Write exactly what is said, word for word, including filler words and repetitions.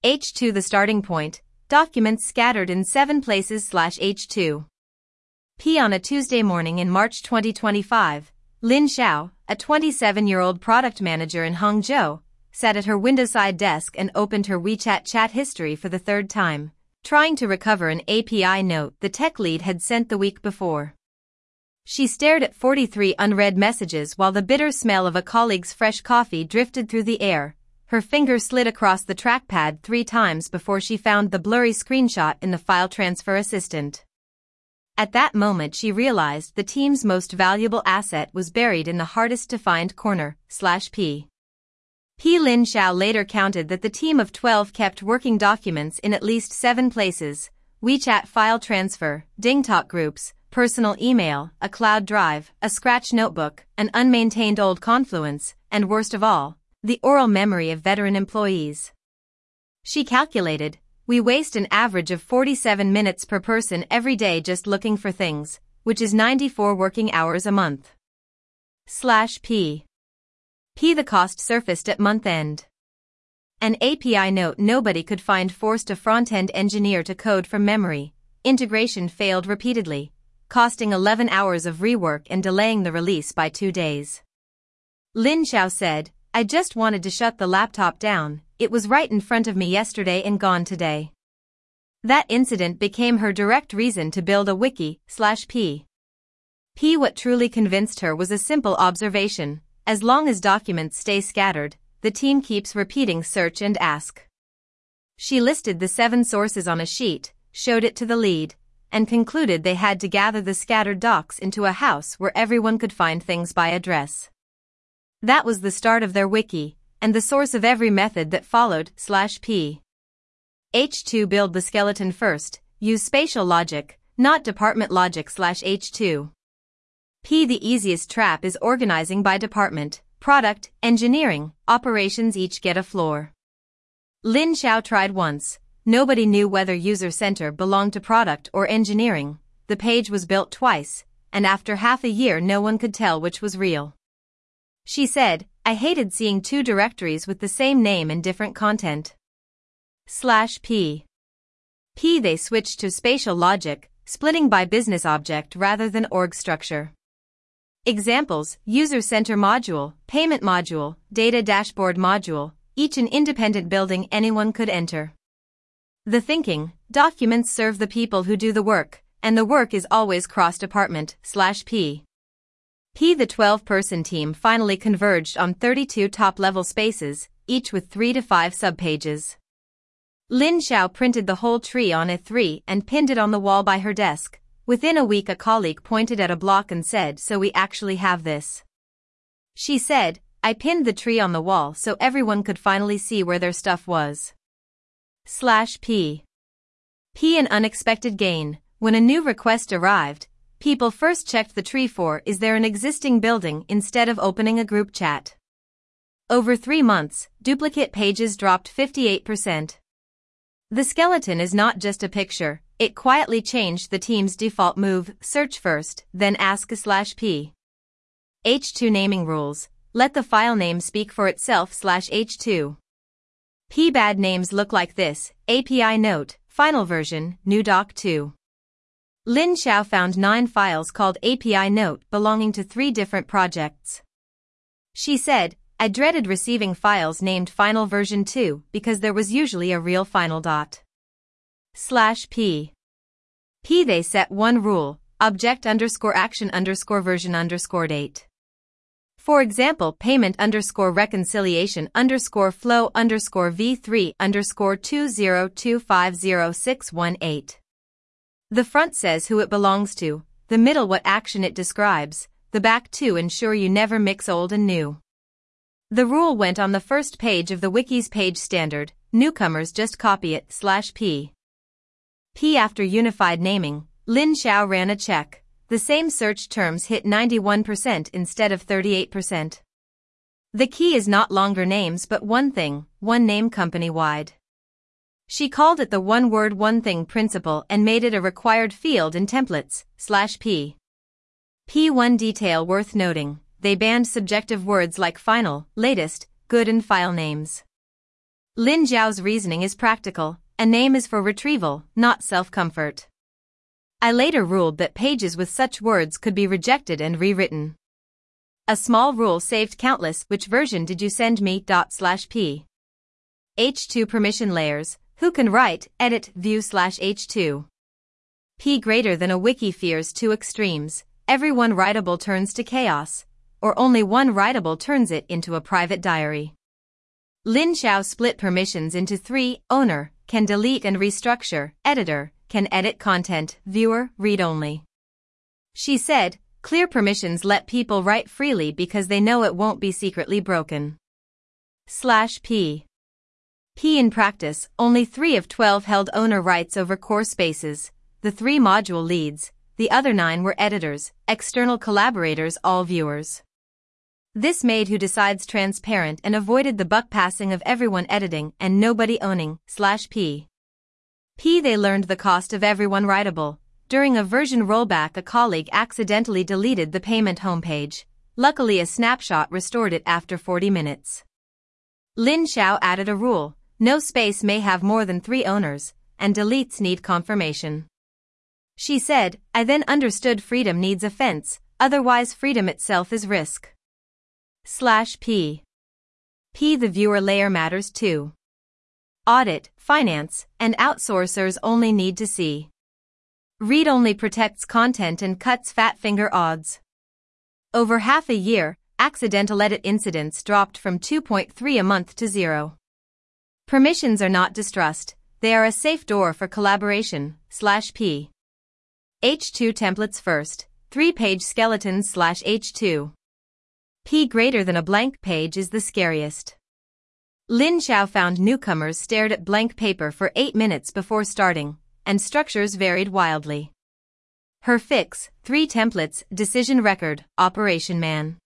H two the starting point, documents scattered in seven places slash H two. P on a Tuesday morning in March twenty twenty-five, Lin Xiao, a twenty-seven-year-old product manager in Hangzhou, sat at her windowside desk and opened her WeChat chat history for the third time, trying to recover an A P I note the tech lead had sent the week before. She stared at forty-three unread messages while the bitter smell of a colleague's fresh coffee drifted through the air. Her finger slid across the trackpad three times before she found the blurry screenshot in the file transfer assistant. At that moment she realized the team's most valuable asset was buried in the hardest-to-find corner, slash P. P. Lin Xiao later counted that the team of twelve kept working documents in at least seven places: WeChat file transfer, DingTalk groups, personal email, a cloud drive, a scratch notebook, an unmaintained old Confluence, and worst of all, the oral memory of veteran employees. She calculated, we waste an average of forty-seven minutes per person every day just looking for things, which is ninety-four working hours a month. Slash P. P. The cost surfaced at month end. An A P I note nobody could find forced a front-end engineer to code from memory. Integration failed repeatedly, costing eleven hours of rework and delaying the release by two days. Lin Xiao said, I just wanted to shut the laptop down, it was right in front of me yesterday and gone today. That incident became her direct reason to build a wiki, slash P. P. What truly convinced her was a simple observation: as long as documents stay scattered, the team keeps repeating search and ask. She listed the seven sources on a sheet, showed it to the lead, and concluded they had to gather the scattered docs into a house where everyone could find things by address. That was the start of their wiki, and the source of every method that followed, slash P. H two build the skeleton first, use spatial logic, not department logic slash H two. P. The easiest trap is organizing by department, product, engineering, operations each get a floor. Lin Xiao tried once. Nobody knew whether user center belonged to product or engineering. The page was built twice, and after half a year no one could tell which was real. She said, I hated seeing two directories with the same name and different content. Slash P. P. They switched to spatial logic, splitting by business object rather than org structure. Examples: user center module, payment module, data dashboard module, each an independent building anyone could enter. The thinking: documents serve the people who do the work, and the work is always cross-department, slash P. P. The twelve-person team finally converged on thirty-two top-level spaces, each with three to five subpages. Lin Xiao printed the whole tree on A three and pinned it on the wall by her desk. Within a week a colleague pointed at a block and said, so we actually have this. She said, I pinned the tree on the wall so everyone could finally see where their stuff was. Slash P. P. An unexpected gain. When a new request arrived, people first checked the tree for is there an existing building instead of opening a group chat. Over three months, duplicate pages dropped fifty-eight percent. The skeleton is not just a picture, it quietly changed the team's default move: search first, then ask slash P. H two naming rules: let the file name speak for itself slash H two. P. Bad names look like this: A P I note, final version, new doc two. Lin Xiao found nine files called A P I note belonging to three different projects. She said, I dreaded receiving files named final version two because there was usually a real final dot. Slash P. P. They set one rule: object underscore action underscore version underscore date. For example, payment underscore reconciliation underscore flow underscore v three underscore two zero two five zero six one eight. The front says who it belongs to, the middle what action it describes, the back to ensure you never mix old and new. The rule went on the first page of the wiki's page standard, newcomers just copy it, slash P. P. After unified naming, Lin Xiao ran a check. The same search terms hit ninety-one percent instead of thirty-eight percent. The key is not longer names but one thing, one name company-wide. She called it the one-word one-thing principle and made it a required field in templates, slash P. P. One detail worth noting, they banned subjective words like final, latest, good and file names. Lin Zhao's reasoning is practical. A name is for retrieval, not self-comfort. I later ruled that pages with such words could be rejected and rewritten. A small rule saved countless. Which version did you send me? Dot slash p. H two permission layers. Who can write, edit, view slash H two? P greater than a wiki fears two extremes. Everyone writable turns to chaos, or only one writable turns it into a private diary. Lin Zhao split permissions into three. Owner can delete and restructure. Editor can edit content. Viewer, read only. She said, clear permissions let people write freely because they know it won't be secretly broken. Slash P. P in practice, only three of twelve held owner rights over core spaces, the three module leads, the other nine were editors, external collaborators, all viewers. This made who decides transparent and avoided the buck passing of everyone editing and nobody owning. Slash P. P they learned the cost of everyone writable. During a version rollback, a colleague accidentally deleted the payment homepage. Luckily a snapshot restored it after forty minutes. Lin Zhao added a rule. No space may have more than three owners, and deletes need confirmation. She said, I then understood freedom needs a fence, otherwise freedom itself is risk. Slash P. P the viewer layer matters too. Audit, finance, and outsourcers only need to see. Read only protects content and cuts fat finger odds. Over half a year, accidental edit incidents dropped from two point three a month to zero. Permissions are not distrust, they are a safe door for collaboration. Slash P. H two templates first, three-page skeletons slash H two. P greater than a blank page is the scariest. Lin Zhao found newcomers stared at blank paper for eight minutes before starting, and structures varied wildly. Her fix, three templates, decision record, Operation Man.